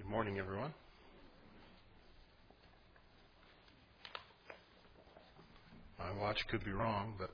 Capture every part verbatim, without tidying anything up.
morning, everyone. My watch could be wrong, but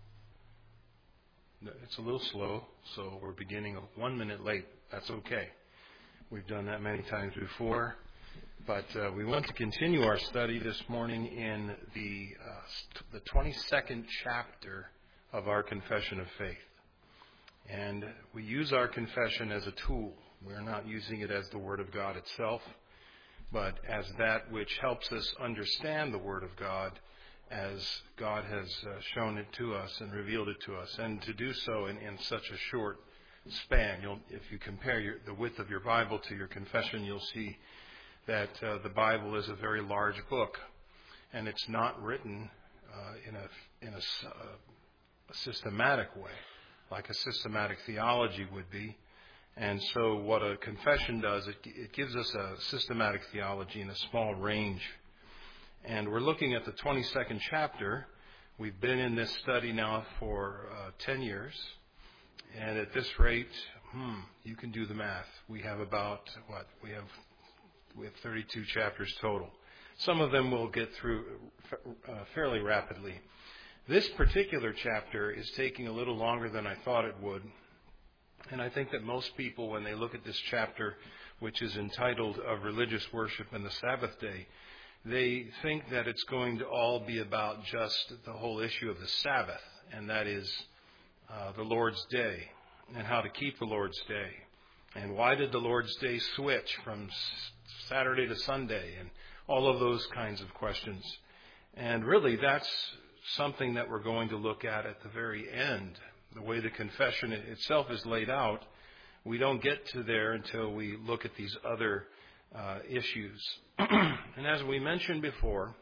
it's a little slow, so we're beginning one minute late. That's okay. We've done that many times before, but uh, we want to continue our study this morning in the uh, the twenty-second chapter of our Confession of Faith. And we use our confession as a tool. We're not using it as the Word of God itself, but as that which helps us understand the Word of God as God has uh, shown it to us and revealed it to us, and to do so in, in such a short span. You'll, if you compare your, the width of your Bible to your confession, you'll see that uh, the Bible is a very large book, and it's not written uh, in a in a, uh, a systematic way, like a systematic theology would be. And so what a confession does, it, it gives us a systematic theology in a small range. And we're looking at the twenty-second chapter. We've been in this study now for uh, ten years. And at this rate, hmm, you can do the math. We have about, what, we have we have thirty-two chapters total. Some of them we'll get through uh, fairly rapidly. This particular chapter is taking a little longer than I thought it would. And I think that most people, when they look at this chapter, which is entitled Of Religious Worship and the Sabbath Day, they think that it's going to all be about just the whole issue of the Sabbath, and that is uh, the Lord's Day, and how to keep the Lord's Day. And why did the Lord's Day switch from Saturday to Sunday, and all of those kinds of questions. And really, that's something that we're going to look at at the very end. The way the confession itself is laid out, we don't get to there until we look at these other uh, issues. And as we mentioned before,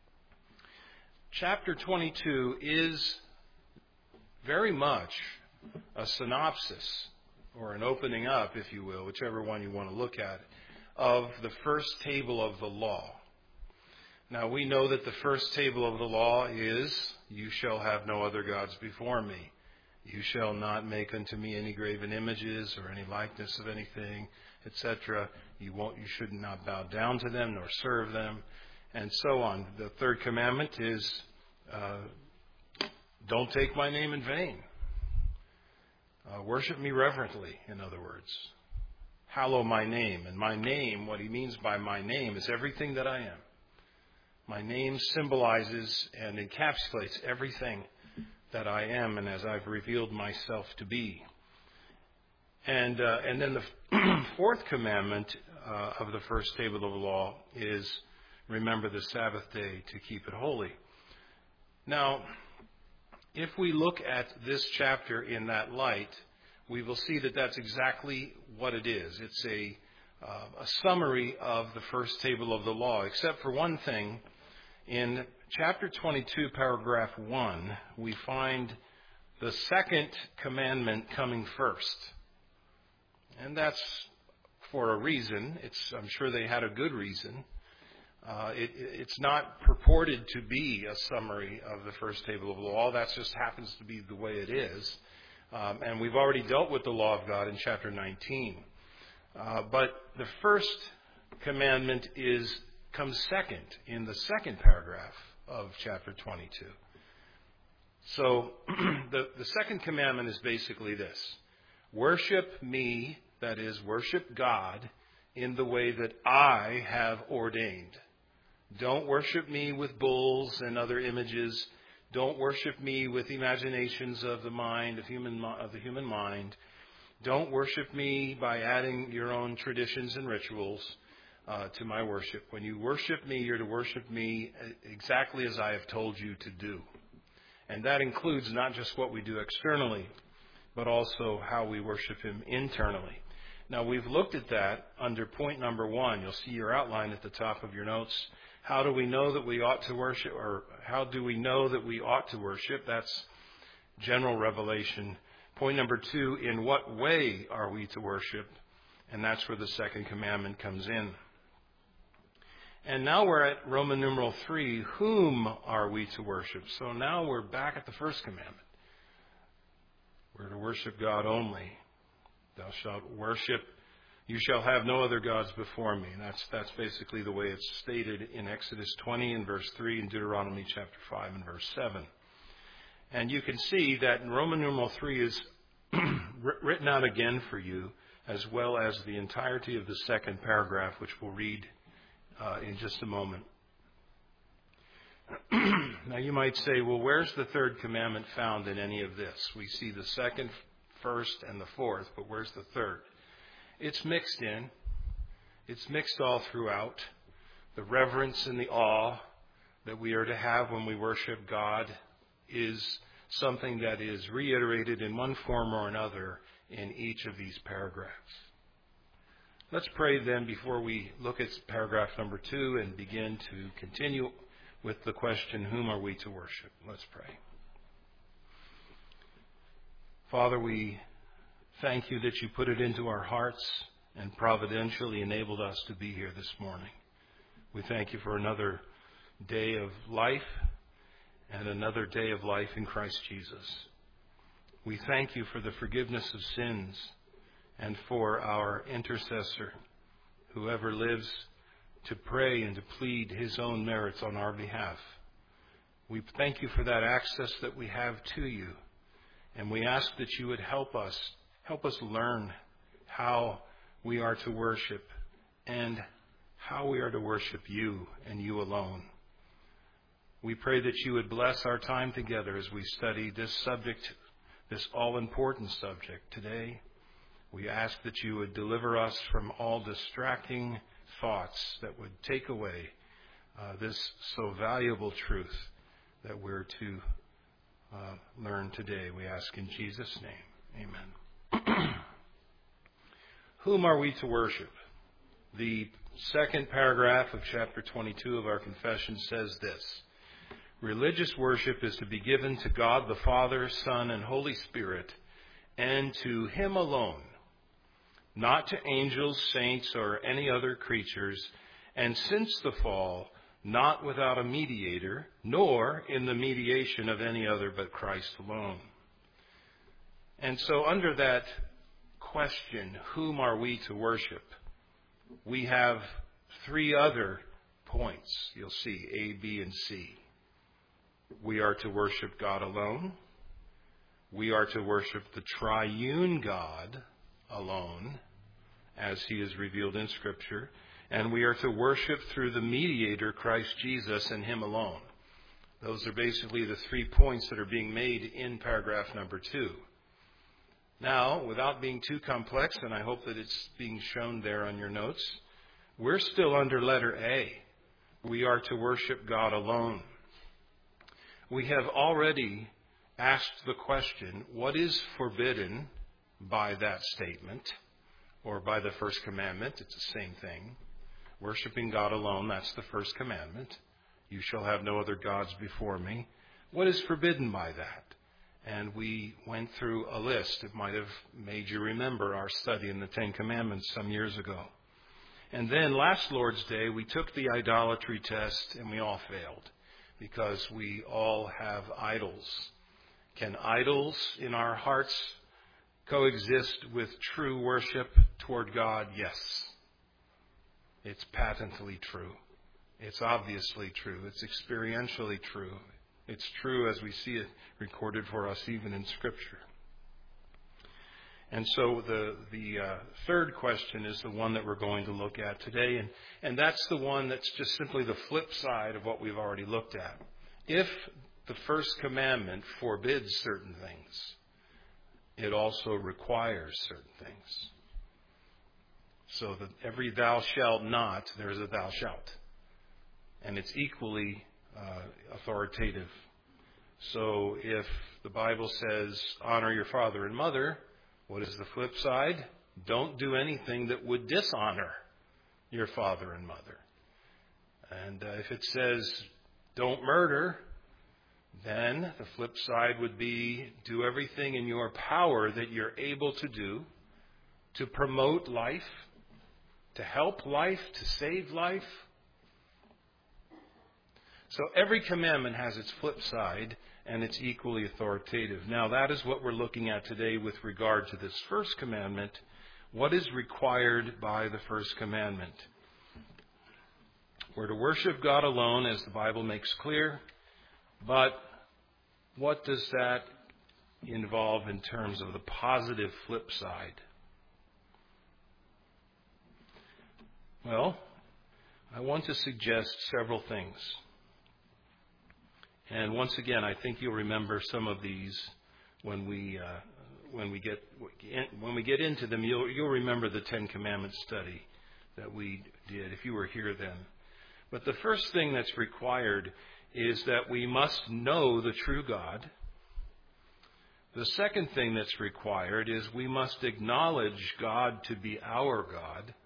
chapter twenty-two is very much a synopsis, or an opening up, if you will, whichever one you want to look at, of the first table of the law. Now, we know that the first table of the law is, "You shall have no other gods before me. You shall not make unto me any graven images or any likeness of anything, et cetera. You won't, you should not bow down to them nor serve them," and so on. The third commandment is, uh, "Don't take my name in vain." Uh, worship me reverently, in other words. Hallow my name. And my name, what he means by my name, is everything that I am. My name symbolizes and encapsulates everything that I am, and as I've revealed myself to be. And uh, and then the fourth commandment uh, of the first table of the law is, remember the Sabbath day to keep it holy. Now, if we look at this chapter in that light, we will see that that's exactly what it is. It's a, uh, a summary of the first table of the law, except for one thing. In chapter twenty-two, paragraph one, we find the second commandment coming first. And that's for a reason. It's, I'm sure they had a good reason. Uh, it, it's not purported to be a summary of the first table of the law. That just happens to be the way it is. Um, and we've already dealt with the law of God in chapter nineteen. Uh, but the first commandment is comes second in the second paragraph of chapter twenty-two. So the, the second commandment is basically this: worship me, that is, worship God, in the way that I have ordained. Don't worship me with bulls and other images. Don't worship me with imaginations of the mind, of human of the human mind. Don't worship me by adding your own traditions and rituals uh, to my worship. When you worship me, you're to worship me exactly as I have told you to do. And that includes not just what we do externally, but also how we worship him internally. Now, we've looked at that under point number one. You'll see your outline at the top of your notes. How do we know that we ought to worship, or how do we know that we ought to worship? That's general revelation. Point number two, in what way are we to worship? And that's where the second commandment comes in. And now we're at Roman numeral three, whom are we to worship? So now we're back at the first commandment. We're to worship God only. Thou shalt worship You shall have no other gods before me. And that's, that's basically the way it's stated in Exodus twenty and verse three and Deuteronomy chapter five and verse seven. And you can see that in Roman numeral three is written out again for you, as well as the entirety of the second paragraph, which we'll read uh, in just a moment. Now you might say, well, where's the third commandment found in any of this? We see the second, first, and the fourth, but where's the third? It's mixed in. It's mixed all throughout. The reverence and the awe that we are to have when we worship God is something that is reiterated in one form or another in each of these paragraphs. Let's pray then before we look at paragraph number two and begin to continue with the question, whom are we to worship? Let's pray. Father, we thank you that you put it into our hearts and providentially enabled us to be here this morning. We thank you for another day of life and another day of life in Christ Jesus. We thank you for the forgiveness of sins and for our intercessor, whoever lives to pray and to plead his own merits on our behalf. We thank you for that access that we have to you, and we ask that you would help us, help us learn how we are to worship and how we are to worship you and you alone. We pray that you would bless our time together as we study this subject, this all-important subject today. We ask that you would deliver us from all distracting thoughts that would take away uh, this so valuable truth that we're to uh, learn today. We ask in Jesus' name. Amen. Whom are we to worship? The second paragraph of chapter twenty-two of our confession says this: religious worship is to be given to God the Father, Son, and Holy Spirit, and to Him alone, not to angels, saints, or any other creatures, and since the fall, not without a mediator, nor in the mediation of any other but Christ alone. And so under that question, whom are we to worship, we have three other points. You'll see A, B, and C. We are to worship God alone. We are to worship the triune God alone, as he is revealed in Scripture, and we are to worship through the mediator, Christ Jesus, and him alone. Those are basically the three points that are being made in paragraph number two. Now, without being too complex, and I hope that it's being shown there on your notes, we're still under letter A. We are to worship God alone. We have already asked the question, what is forbidden by that statement, or by the first commandment? It's the same thing. Worshiping God alone, that's the first commandment. You shall have no other gods before me. What is forbidden by that? And we went through a list. It might have made you remember our study in the Ten Commandments some years ago. And then last Lord's Day, we took the idolatry test, and we all failed, because we all have idols. Can idols in our hearts coexist with true worship toward God? Yes. It's patently true. It's obviously true. It's experientially true. It's true as we see it recorded for us even in Scripture. And so the the uh, third question is the one that we're going to look at today, and, and that's the one that's just simply the flip side of what we've already looked at. If the first commandment forbids certain things, it also requires certain things. So that every thou shalt not, there's a thou shalt. And it's equally uh, authoritative. So if the Bible says, honor your father and mother, what is the flip side? Don't do anything that would dishonor your father and mother. And uh, if it says, don't murder, then the flip side would be, do everything in your power that you're able to do to promote life, to help life, to save life. So every commandment has its flip side, and it's equally authoritative. Now, that is what we're looking at today with regard to this first commandment, What is required by the first commandment? We're to worship God alone, as the Bible makes clear, but what does that involve in terms of the positive flip side? Well, I want to suggest several things. And once again, I think you'll remember some of these when we uh, when we get when we get into them. You'll you'll remember the Ten Commandments study that we did if you were here then. But the first thing that's required is that we must know the true God. The second thing that's required is we must acknowledge God to be our God.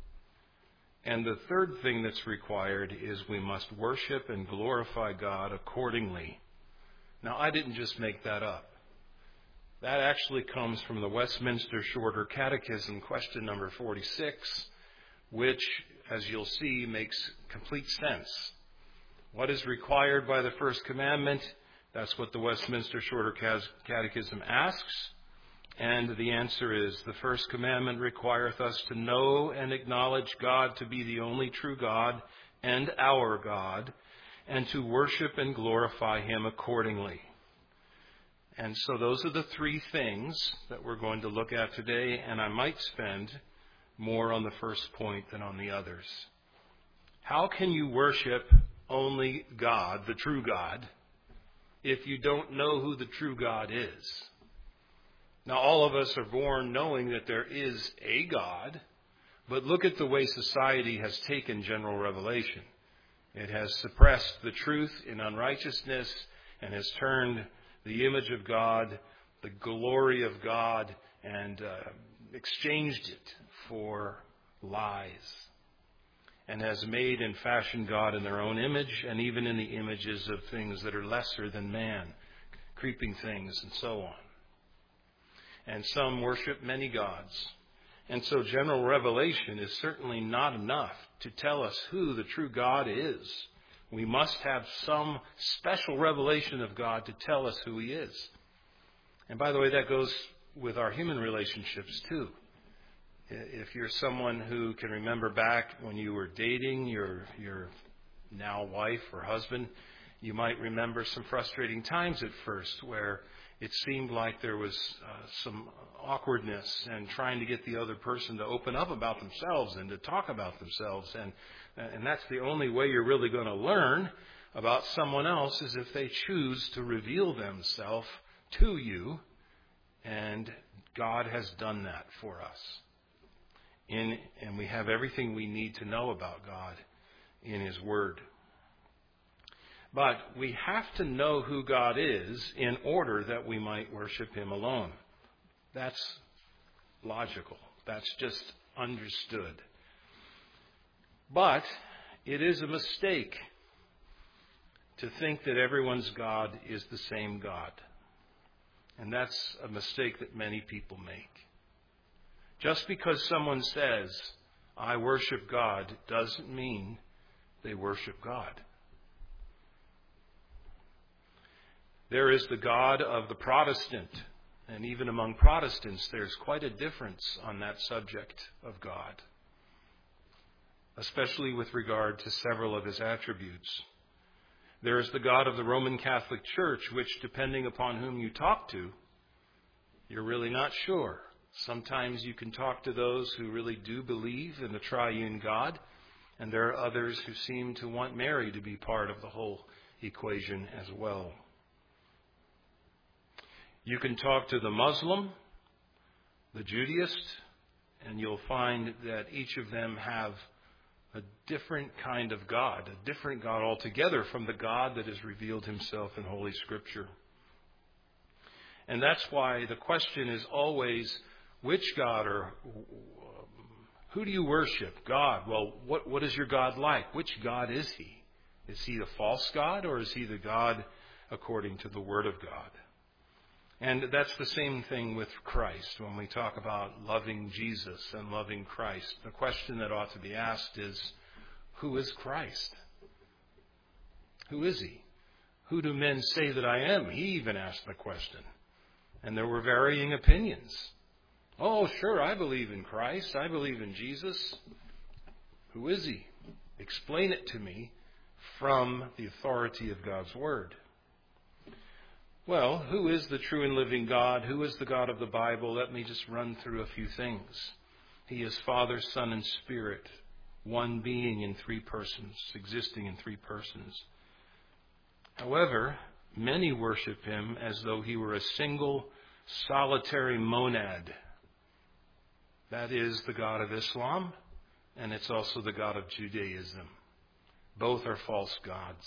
And the third thing that's required is we must worship and glorify God accordingly. Now, I didn't just make that up. That actually comes from the Westminster Shorter Catechism, question number forty-six, which, as you'll see, makes complete sense. What is required by the first commandment? That's what the Westminster Shorter Catechism asks. And the answer is, the first commandment requireth us to know and acknowledge God to be the only true God and our God, and to worship and glorify Him accordingly. And so those are the three things that we're going to look at today, and I might spend more on the first point than on the others. How can you worship only God, the true God, if you don't know who the true God is? Now, all of us are born knowing that there is a God, but look at the way society has taken general revelation. It has suppressed the truth in unrighteousness and has turned the image of God, the glory of God, and uh, exchanged it for lies, and has made and fashioned God in their own image, and even in the images of things that are lesser than man, creeping things and so on. And some worship many gods. And so general revelation is certainly not enough to tell us who the true God is. We must have some special revelation of God to tell us who He is. And by the way, that goes with our human relationships too. If you're someone who can remember back when you were dating your your now wife or husband, you might remember some frustrating times at first where it seemed like there was uh, some awkwardness and trying to get the other person to open up about themselves and to talk about themselves. And and that's the only way you're really going to learn about someone else, is if they choose to reveal themselves to you. And God has done that for us. In, and we have everything we need to know about God in His Word. But we have to know who God is in order that we might worship Him alone. That's logical. That's just understood. But it is a mistake to think that everyone's God is the same God. And that's a mistake that many people make. Just because someone says, I worship God, doesn't mean they worship God. There is the God of the Protestant, and even among Protestants there's quite a difference on that subject of God, especially with regard to several of His attributes. There is the God of the Roman Catholic Church, which, depending upon whom you talk to, you're really not sure. Sometimes you can talk to those who really do believe in the triune God, and there are others who seem to want Mary to be part of the whole equation as well. You can talk to the Muslim, the Judaist, and you'll find that each of them have a different kind of God, a different God altogether from the God that has revealed Himself in Holy Scripture. And that's why the question is always, which God, or who do you worship? God. Well, what, what is your God like? Which God is He? Is He the false God, or is He the God according to the Word of God? And that's the same thing with Christ. When we talk about loving Jesus and loving Christ, the question that ought to be asked is, who is Christ? Who is He? Who do men say that I am? He even asked the question. And there were varying opinions Oh, sure, I believe in Christ. I believe in Jesus. Who is he? Explain it to me from the authority of God's Word. Well, who is the true and living God? Who is the God of the Bible? Let me just run through a few things. He is Father, Son, and Spirit, one being in three persons, existing in three persons. However, many worship him as though he were a single, solitary monad. That is the God of Islam, and it's also the God of Judaism. Both are false gods.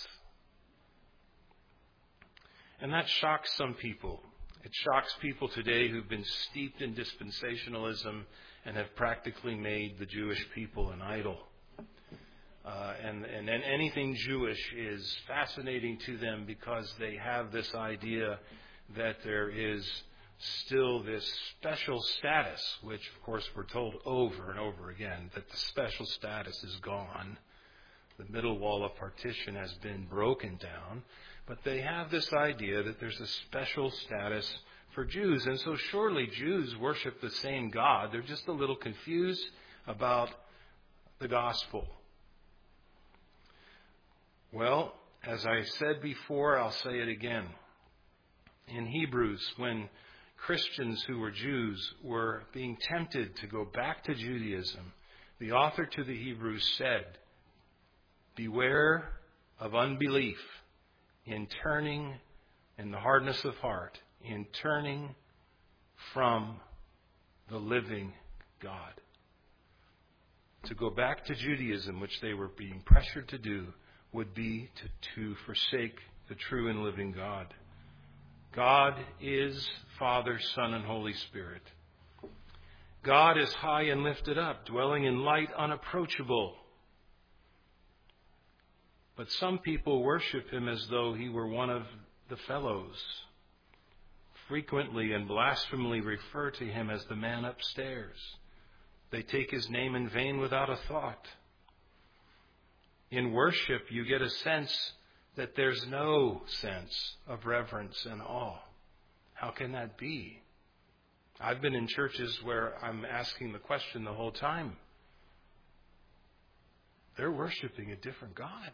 And that shocks some people. It shocks people today who've been steeped in dispensationalism and have practically made the Jewish people an idol. Uh, and, and, and anything Jewish is fascinating to them because they have this idea that there is still this special status, which of course we're told over and over again that the special status is gone. The middle wall of partition has been broken down. But they have this idea that there's a special status for Jews. And so surely Jews worship the same God. They're just a little confused about the gospel. Well, as I said before, I'll say it again. In Hebrews, when Christians who were Jews were being tempted to go back to Judaism, the author to the Hebrews said, "Beware of unbelief in turning, in the hardness of heart, in turning from the living God." To go back to Judaism, which they were being pressured to do, would be to, to forsake the true and living God. God is Father, Son, and Holy Spirit. God is high and lifted up, dwelling in light unapproachable. But some people worship him as though he were one of the fellows. Frequently and blasphemically refer to him as the man upstairs. They take his name in vain without a thought. In worship, you get a sense that there's no sense of reverence and awe. How can that be? I've been in churches where I'm asking the question the whole time. They're worshiping a different God.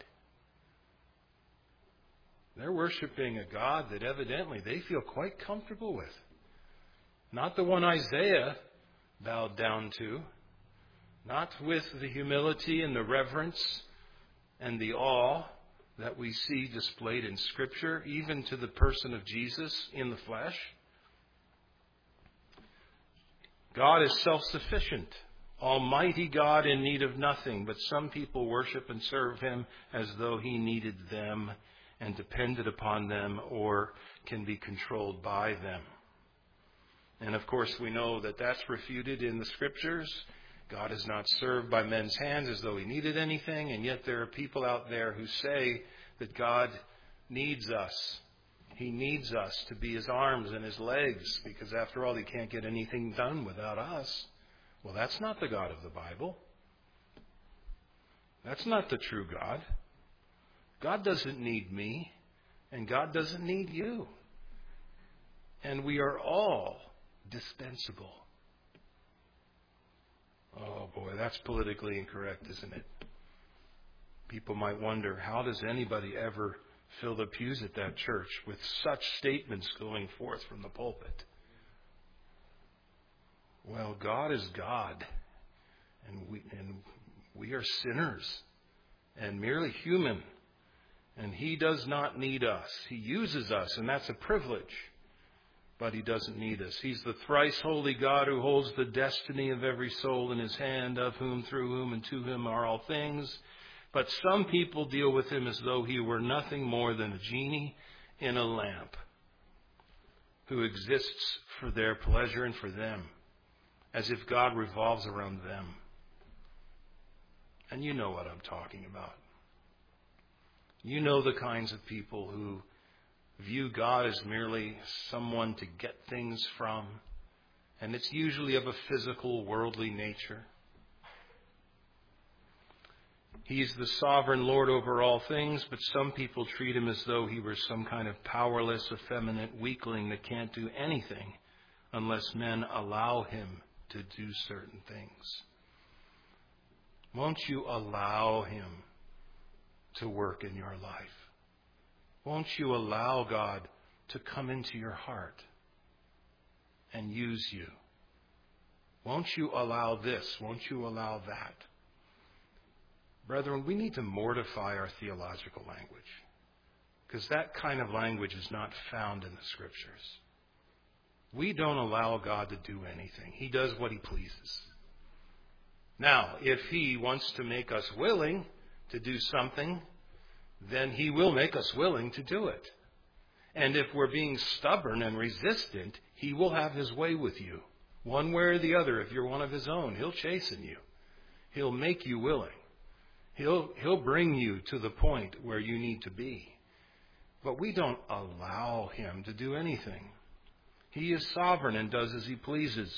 They're worshiping a God that evidently they feel quite comfortable with. Not the one Isaiah bowed down to. Not with the humility and the reverence and the awe that we see displayed in Scripture, even to the person of Jesus in the flesh. God is self-sufficient, Almighty God in need of nothing, but some people worship and serve him as though he needed them and depended upon them or can be controlled by them. And of course we know that that's refuted in the Scriptures. God is not served by men's hands as though he needed anything, and yet there are people out there who say that God needs us. He needs us to be his arms and his legs, because after all, he can't get anything done without us. Well, that's not the God of the Bible. That's not the true God. God doesn't need me, and God doesn't need you. And we are all dispensable. Oh boy, that's politically incorrect, isn't it? People might wonder, how does anybody ever fill the pews at that church with such statements going forth from the pulpit? Well, God is God, and we and we are sinners and merely human, and he does not need us. He uses us, and that's a privilege. But he doesn't need us. He's the thrice holy God who holds the destiny of every soul in his hand, of whom, through whom, and to whom are all things. But some people deal with him as though he were nothing more than a genie in a lamp who exists for their pleasure and for them, as if God revolves around them. And you know what I'm talking about. You know the kinds of people who view God as merely someone to get things from, and it's usually of a physical, worldly nature. He's the sovereign Lord over all things, but some people treat him as though he were some kind of powerless, effeminate weakling that can't do anything unless men allow him to do certain things? Won't you allow Him to work in your life? Won't you allow God to come into your heart and use you? Won't you allow this? Won't you allow that? Brethren, we need to mortify our theological language, because that kind of language is not found in the Scriptures. We don't allow God to do anything. He does what He pleases. Now, if He wants to make us willing to do something, then He will make us willing to do it. And if we're being stubborn and resistant, He will have His way with you. One way or the other, if you're one of His own, He'll chasten you. He'll make you willing. He'll, he'll bring you to the point where you need to be. But we don't allow Him to do anything. He is sovereign and does as He pleases.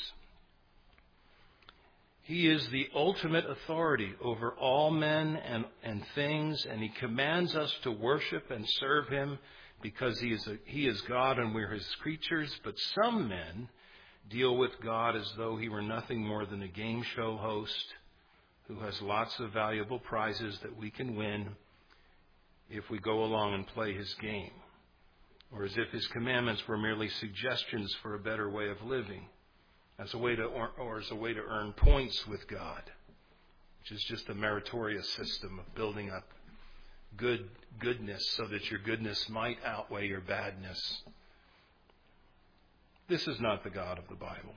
He is the ultimate authority over all men and, and things, and He commands us to worship and serve Him because He is, a, he is God and we're His creatures. But some men deal with God as though He were nothing more than a game show host who has lots of valuable prizes that we can win if we go along and play His game, or as if His commandments were merely suggestions for a better way of living, as a way to or, or as a way to earn points with God, which is just a meritorious system of building up good goodness so that your goodness might outweigh your badness. This is not the God of the Bible.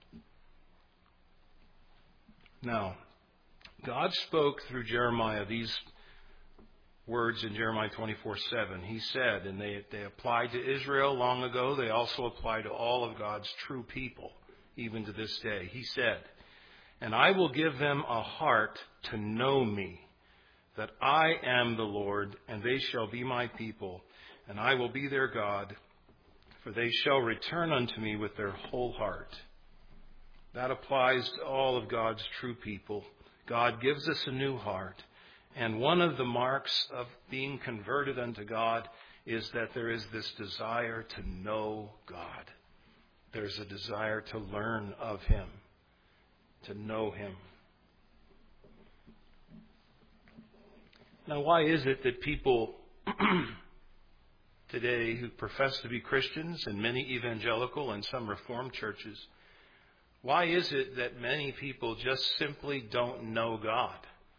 Now, God spoke through Jeremiah these words in Jeremiah twenty-four seven. He said, and they, they applied to Israel long ago, they also apply to all of God's true people, even to this day. He said, "And I will give them a heart to know me, that I am the Lord, and they shall be my people, and I will be their God, for they shall return unto me with their whole heart." That applies to all of God's true people. God gives us a new heart. And one of the marks of being converted unto God is that there is this desire to know God. There's a desire to learn of Him, to know Him. Now, why is it that people today who profess to be Christians, in many evangelical and some Reformed churches, why is it that many people just simply don't know God?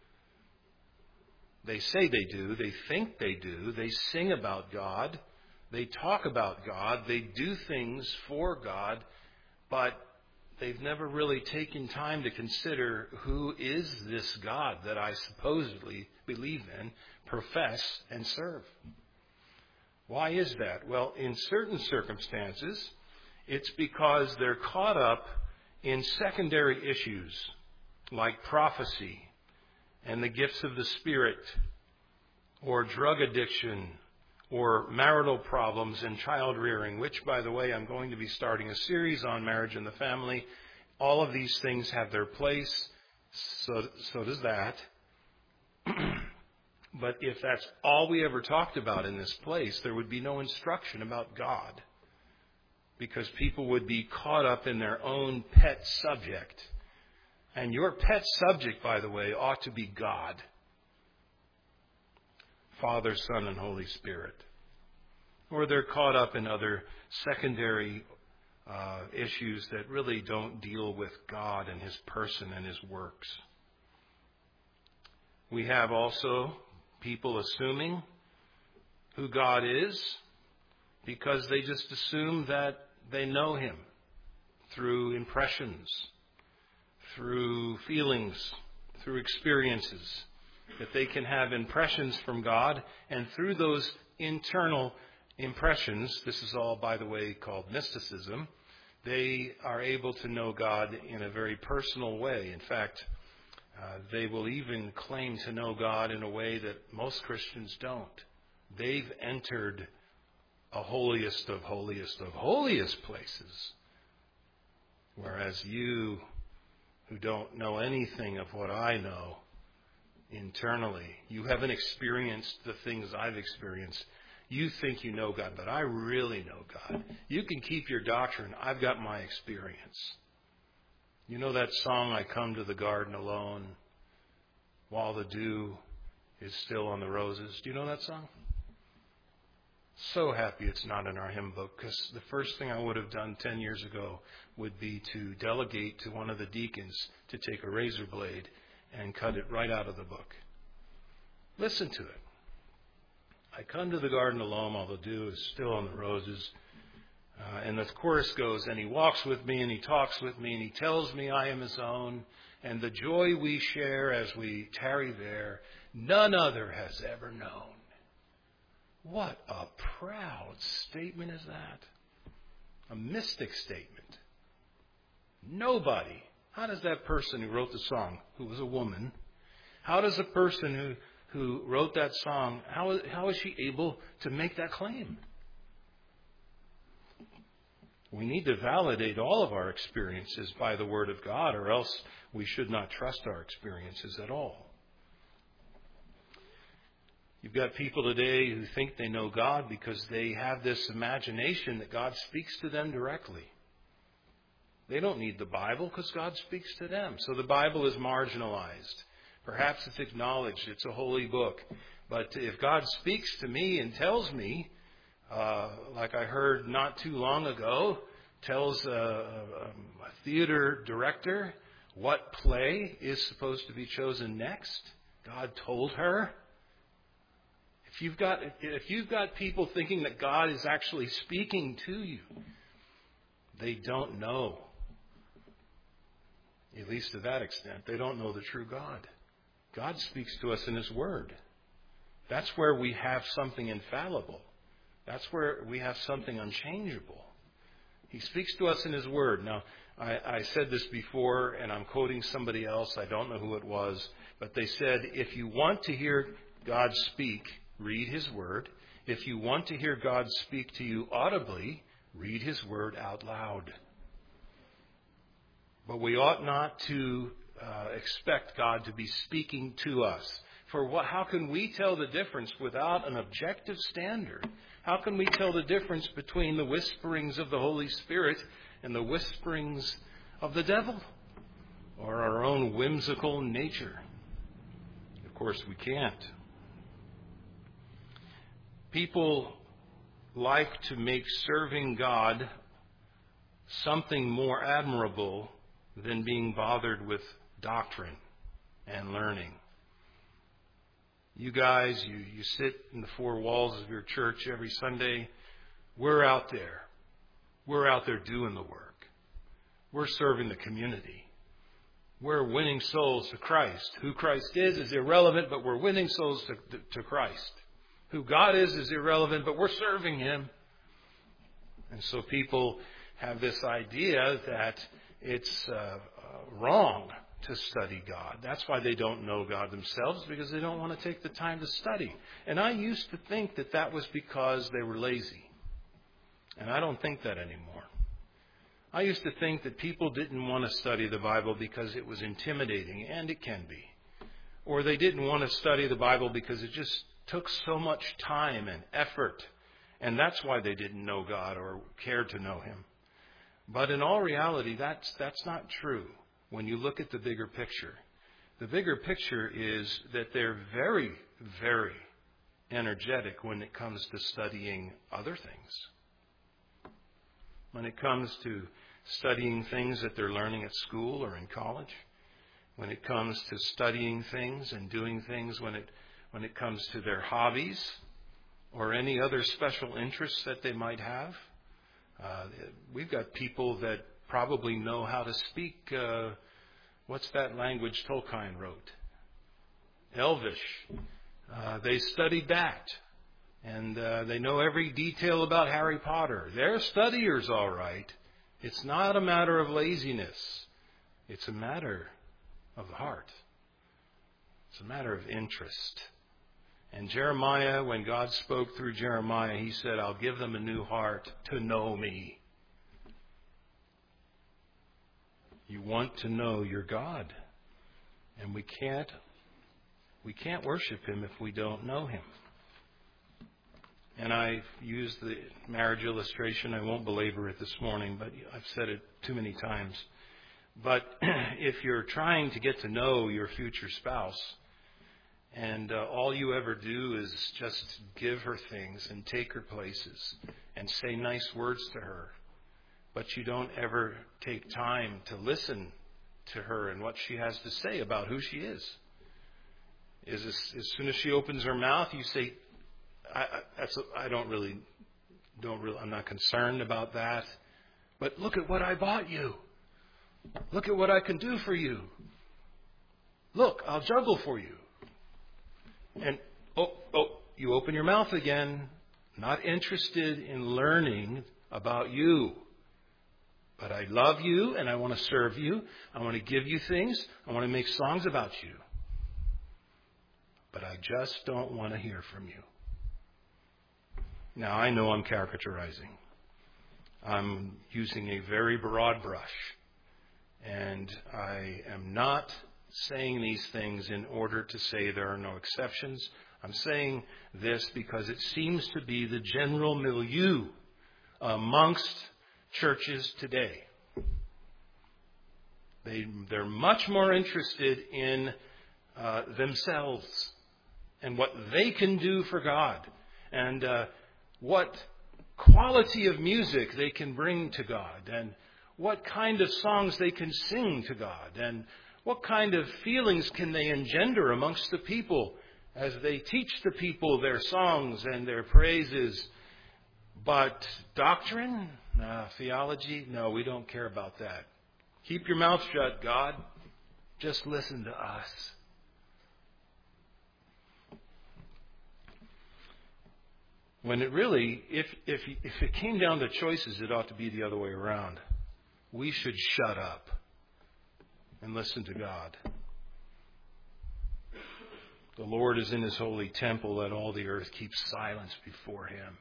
They say they do. They think they do. They sing about God. They talk about God. They do things for God. But they've never really taken time to consider, who is this God that I supposedly believe in, profess, and serve? Why is that? Well, in certain circumstances, it's because they're caught up in secondary issues like prophecy and the gifts of the Spirit, or drug addiction, or marital problems and child rearing, which, by the way, I'm going to be starting a series on marriage and the family. All of these things have their place, so, so does that. But if that's all we ever talked about in this place, there would be no instruction about God, because people would be caught up in their own pet subject. And your pet subject, by the way, ought to be God. Father, Son, and Holy Spirit. Or they're caught up in other secondary uh, issues that really don't deal with God and His person and His works. We have also people assuming who God is because they just assume that they know Him through impressions, through feelings, through experiences, that they can have impressions from God, and through those internal impressions, this is all, by the way, called mysticism, they are able to know God in a very personal way. In fact, uh, they will even claim to know God in a way that most Christians don't. They've entered a holiest of holiest of holiest places, whereas you, who don't know anything of what I know internally, you haven't experienced the things I've experienced. You think you know God, but I really know God. You can keep your doctrine. I've got my experience. You know that song, I come to the garden alone while the dew is still on the roses? Do you know that song? So happy it's not in our hymn book, because the first thing I would have done ten years ago would be to delegate to one of the deacons to take a razor blade and cut it right out of the book. Listen to it. I come to the garden alone while the dew is still on the roses. Uh, and the chorus goes, and he walks with me and he talks with me and he tells me I am his own. And the joy we share as we tarry there, none other has ever known. What a proud statement is that? A mystic statement. Nobody. How does that person who wrote the song, who was a woman, how does a person who, who wrote that song, how, how is she able to make that claim? We need to validate all of our experiences by the Word of God, or else we should not trust our experiences at all. You've got people today who think they know God because they have this imagination that God speaks to them directly. They don't need the Bible because God speaks to them. So the Bible is marginalized. Perhaps it's acknowledged. It's a holy book. But if God speaks to me and tells me, uh, like I heard not too long ago, tells a, a, a theater director what play is supposed to be chosen next, God told her. If you've got if you've got people thinking that God is actually speaking to you, they don't know. At least to that extent, they don't know the true God. God speaks to us in His Word. That's where we have something infallible. That's where we have something unchangeable. He speaks to us in His Word. Now, I, I said this before, and I'm quoting somebody else. I don't know who it was. But they said, if you want to hear God speak, read His Word. If you want to hear God speak to you audibly, read His Word out loud. But we ought not to uh, expect God to be speaking to us. For what, how can we tell the difference without an objective standard? How can we tell the difference between the whisperings of the Holy Spirit and the whisperings of the devil or our own whimsical nature? Of course, we can't. People like to make serving God something more admirable than being bothered with doctrine and learning. You guys, you, you sit in the four walls of your church every Sunday. We're out there. We're out there doing the work. We're serving the community. We're winning souls to Christ. Who Christ is is irrelevant, but we're winning souls to, to, to Christ. Who God is is irrelevant, but we're serving Him. And so people have this idea that it's uh, uh, wrong to study God. That's why they don't know God themselves, because they don't want to take the time to study. And I used to think that that was because they were lazy. And I don't think that anymore. I used to think that people didn't want to study the Bible because it was intimidating, and it can be. Or they didn't want to study the Bible because it just took so much time and effort, and that's why they didn't know God or cared to know Him. But in all reality, that's that's not true when you look at the bigger picture. The bigger picture is that they're very, very energetic when it comes to studying other things. When it comes to studying things that they're learning at school or in college. When it comes to studying things and doing things when it when it comes to their hobbies or any other special interests that they might have. Uh, we've got people that probably know how to speak, uh, what's that language Tolkien wrote? Elvish. Uh, they studied that. And uh, they know every detail about Harry Potter. They're studiers, all right. It's not a matter of laziness. It's a matter of the heart. It's a matter of interest. And Jeremiah, when God spoke through Jeremiah, He said, I'll give them a new heart to know me. You want to know your God. And we can't, we can't worship Him if we don't know Him. And I've used the marriage illustration. I won't belabor it this morning, but I've said it too many times. But if you're trying to get to know your future spouse, and uh, all you ever do is just give her things and take her places and say nice words to her, but you don't ever take time to listen to her and what she has to say about who she is. Is as, as soon as she opens her mouth, you say, I, I, that's, I don't really, don't really, I'm not concerned about that. But look at what I bought you. Look at what I can do for you. Look, I'll juggle for you. And, oh, oh, you open your mouth again, not interested in learning about you. But I love you and I want to serve you. I want to give you things. I want to make songs about you. But I just don't want to hear from you. Now, I know I'm caricaturizing. I'm using a very broad brush. And I am not saying these things in order to say there are no exceptions. I'm saying this because it seems to be the general milieu amongst churches today. They, they're much more interested in uh, themselves and what they can do for God and uh, what quality of music they can bring to God and what kind of songs they can sing to God and what kind of feelings can they engender amongst the people as they teach the people their songs and their praises. But doctrine, uh, theology, no, we don't care about that. Keep your mouth shut, God. Just listen to us. When it really, if if if it came down to choices, it ought to be the other way around. We should shut up and listen to God. The Lord is in His holy temple. Let all the earth keep silence before Him.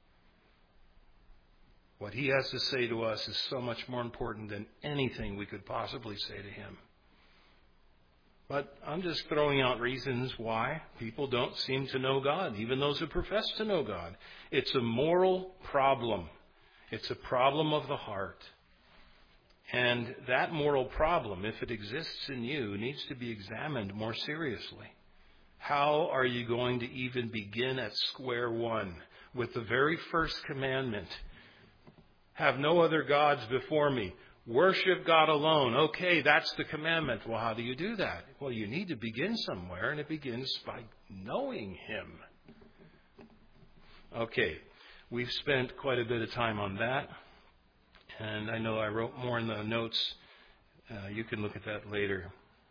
What He has to say to us is so much more important than anything we could possibly say to Him. But I'm just throwing out reasons why people don't seem to know God, even those who profess to know God. It's a moral problem. It's a problem of the heart. And that moral problem, if it exists in you, needs to be examined more seriously. How are you going to even begin at square one with the very first commandment? Have no other gods before me. Worship God alone. Okay, that's the commandment. Well, how do you do that? Well, you need to begin somewhere, and it begins by knowing Him. Okay, we've spent quite a bit of time on that. And I know I wrote more in the notes. Uh, you can look at that later.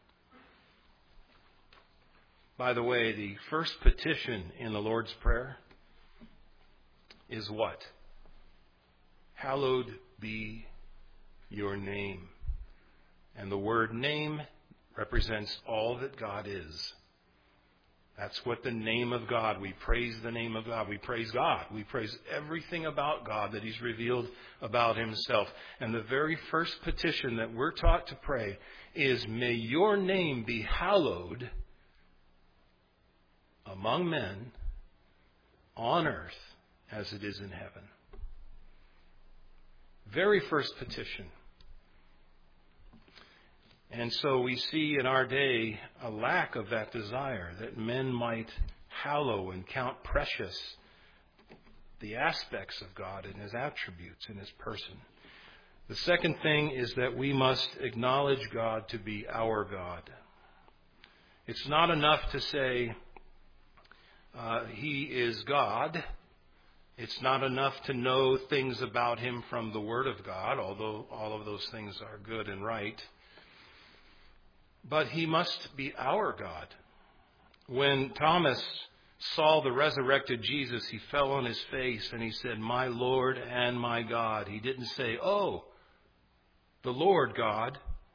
By the way, the first petition in the Lord's Prayer is what? Hallowed be your name. And the word name represents all that God is. That's what the name of God, we praise the name of God. We praise God. We praise everything about God that He's revealed about Himself. And the very first petition that we're taught to pray is, may your name be hallowed among men on earth as it is in heaven. Very first petition. And so we see in our day a lack of that desire, that men might hallow and count precious the aspects of God and His attributes in His person. The second thing is that we must acknowledge God to be our God. It's not enough to say uh, He is God. It's not enough to know things about Him from the Word of God, although all of those things are good and right. But He must be our God. When Thomas saw the resurrected Jesus, he fell on his face and he said, my Lord and my God. He didn't say, oh, the Lord God.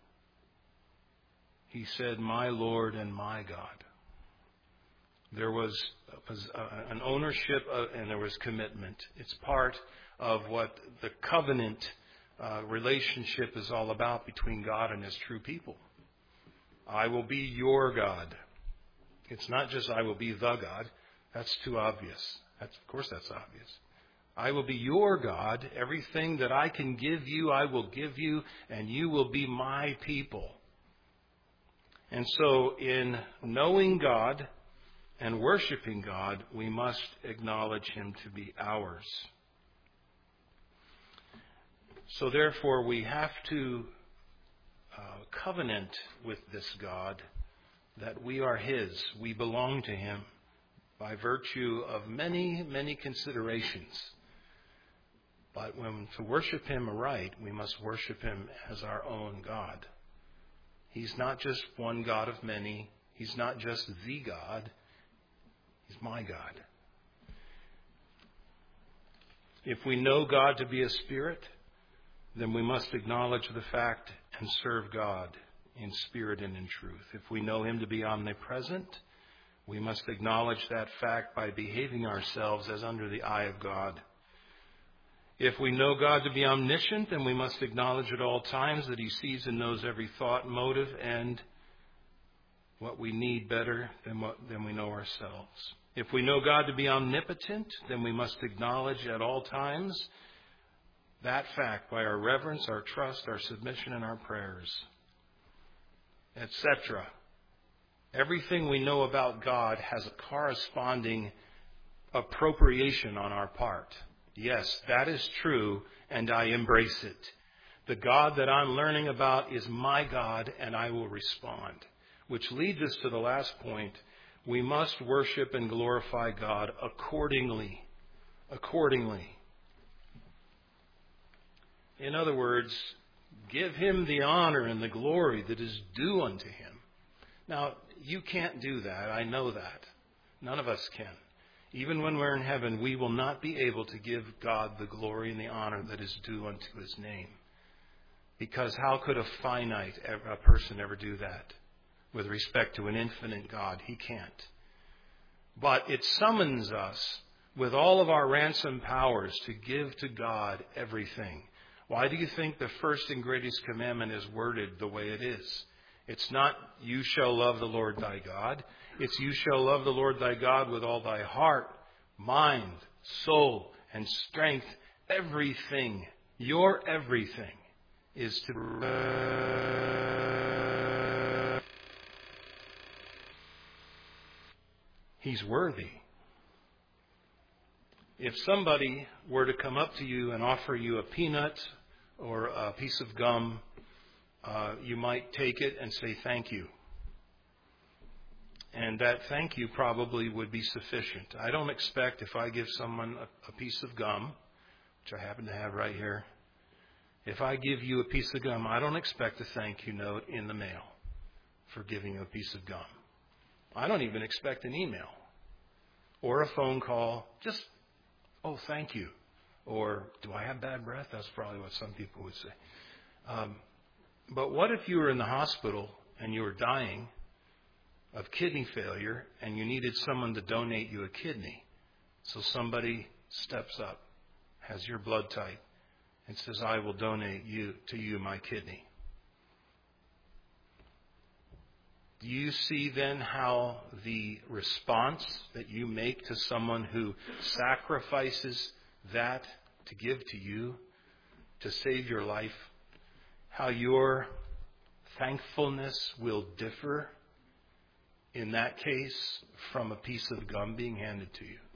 He said, my Lord and my God. There was an ownership and there was commitment. It's part of what the covenant uh, relationship is all about between God and His true people. I will be your God. It's not just I will be the God. That's too obvious. That's, of course that's obvious. I will be your God. Everything that I can give you, I will give you, and you will be my people. And so in knowing God and worshiping God, we must acknowledge Him to be ours. So therefore, we have to uh, covenant with this God that we are His. We belong to Him by virtue of many, many considerations. But when to worship Him aright, we must worship Him as our own God. He's not just one God of many. He's not just the God. He's my God. If we know God to be a spirit, then we must acknowledge the fact and serve God in spirit and in truth. If we know Him to be omnipresent, we must acknowledge that fact by behaving ourselves as under the eye of God. If we know God to be omniscient, then we must acknowledge at all times that He sees and knows every thought, motive, and what we need better than what than we know ourselves. If we know God to be omnipotent, then we must acknowledge at all times that fact by our reverence, our trust, our submission, and our prayers, et cetera. Everything we know about God has a corresponding appropriation on our part. Yes, that is true, and I embrace it. The God that I'm learning about is my God, and I will respond. Which leads us to the last point. We must worship and glorify God accordingly. Accordingly. In other words, give Him the honor and the glory that is due unto Him. Now, you can't do that. I know that. None of us can. Even when we're in heaven, we will not be able to give God the glory and the honor that is due unto His name. Because how could a finite a person ever do that with respect to an infinite God? He can't. But it summons us with all of our ransom powers to give to God everything. Why do you think the first and greatest commandment is worded the way it is? It's not, you shall love the Lord thy God. It's, you shall love the Lord thy God with all thy heart, mind, soul, and strength. Everything, your everything, is to... He's worthy. If somebody were to come up to you and offer you a peanut or a piece of gum, uh, you might take it and say thank you. And that thank you probably would be sufficient. I don't expect if I give someone a, a piece of gum, which I happen to have right here, if I give you a piece of gum, I don't expect a thank you note in the mail for giving you a piece of gum. I don't even expect an email or a phone call. Just, oh, thank you. Or, do I have bad breath? That's probably what some people would say. Um, but what if you were in the hospital and you were dying of kidney failure and you needed someone to donate you a kidney? So somebody steps up, has your blood type, and says, I will donate you to you my kidney. Do you see then how the response that you make to someone who sacrifices that to give to you, to save your life, how your thankfulness will differ in that case from a piece of gum being handed to you?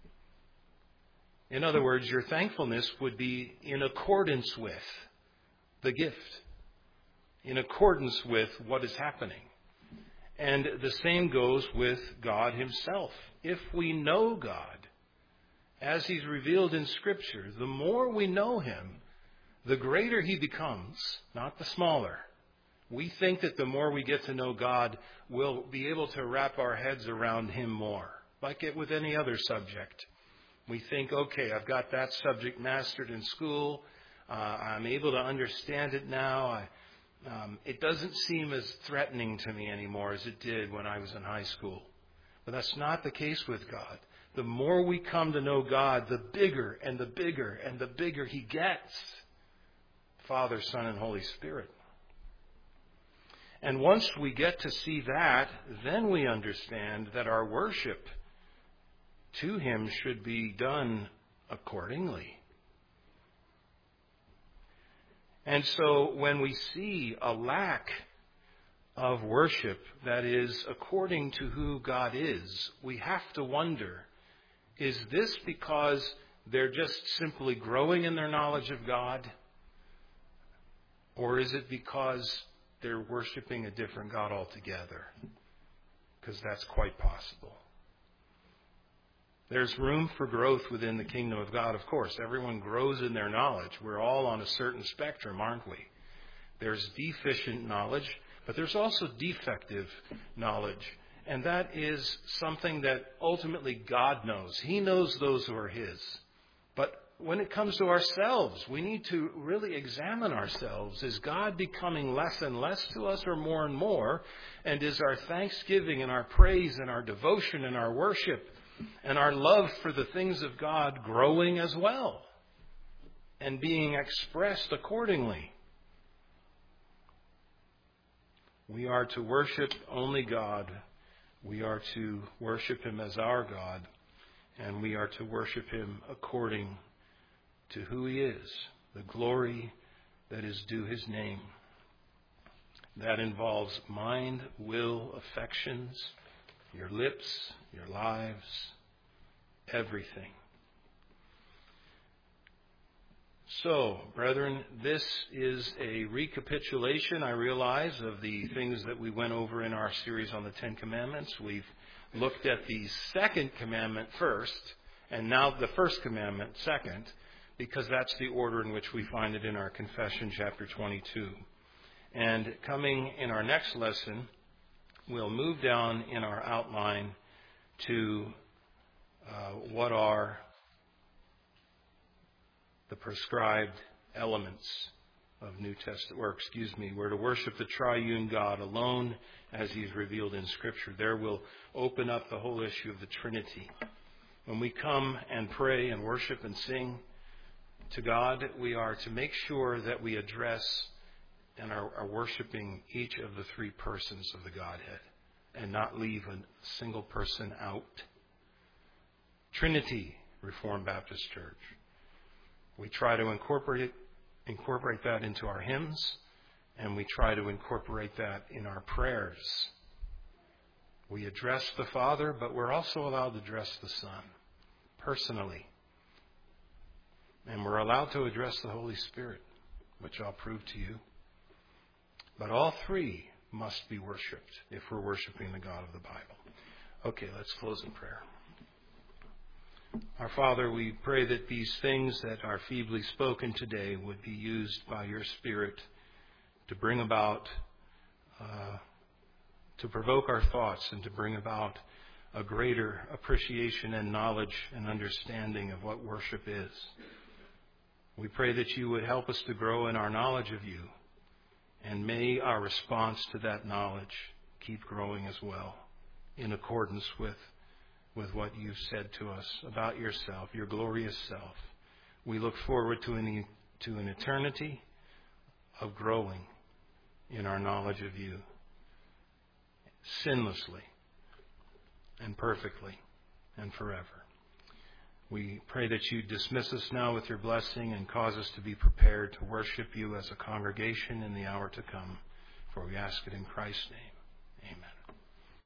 In other words, your thankfulness would be in accordance with the gift, in accordance with what is happening. And the same goes with God Himself. If we know God as He's revealed in Scripture, the more we know Him, the greater He becomes, not the smaller. We think that the more we get to know God, we'll be able to wrap our heads around Him more, like it with any other subject. We think, okay, I've got that subject mastered in school. Uh, I'm able to understand it now. I, um, it doesn't seem as threatening to me anymore as it did when I was in high school. But that's not the case with God. The more we come to know God, the bigger and the bigger and the bigger He gets. Father, Son, and Holy Spirit. And once we get to see that, then we understand that our worship to Him should be done accordingly. And so when we see a lack of worship that is according to who God is, we have to wonder, is this because they're just simply growing in their knowledge of God? Or is it because they're worshiping a different God altogether? Because that's quite possible. There's room for growth within the kingdom of God, of course. Everyone grows in their knowledge. We're all on a certain spectrum, aren't we? There's deficient knowledge, but there's also defective knowledge. And that is something that ultimately God knows. He knows those who are His. But when it comes to ourselves, we need to really examine ourselves. Is God becoming less and less to us, or more and more? And is our thanksgiving and our praise and our devotion and our worship and our love for the things of God growing as well and being expressed accordingly? We are to worship only God. We are to worship Him as our God. And we are to worship Him according to who He is, the glory that is due His name. That involves mind, will, affections, your lips, your lives, everything. So, brethren, this is a recapitulation, I realize, of the things that we went over in our series on the Ten Commandments. We've looked at the second commandment first, and now the first commandment second, because that's the order in which we find it in our confession, chapter twenty-two. And coming in our next lesson, we'll move down in our outline to uh, what are the prescribed elements of New Testament, or excuse me, we're to worship the triune God alone as He's revealed in Scripture. There we'll open up the whole issue of the Trinity. When we come and pray and worship and sing to God, we are to make sure that we address and are, are worshiping each of the three persons of the Godhead and not leave a single person out. Trinity, Reformed Baptist Church. We try to incorporate incorporate that into our hymns, and we try to incorporate that in our prayers. We address the Father, but we're also allowed to address the Son personally. And we're allowed to address the Holy Spirit, which I'll prove to you. But all three must be worshipped if we're worshiping the God of the Bible. Okay, let's close in prayer. Our Father, we pray that these things that are feebly spoken today would be used by your Spirit to bring about, uh, to provoke our thoughts and to bring about a greater appreciation and knowledge and understanding of what worship is. We pray that you would help us to grow in our knowledge of you, and may our response to that knowledge keep growing as well in accordance with with what you've said to us about yourself, your glorious self. We look forward to an, to an eternity of growing in our knowledge of you sinlessly and perfectly and forever. We pray that you dismiss us now with your blessing and cause us to be prepared to worship you as a congregation in the hour to come. For we ask it in Christ's name. Amen.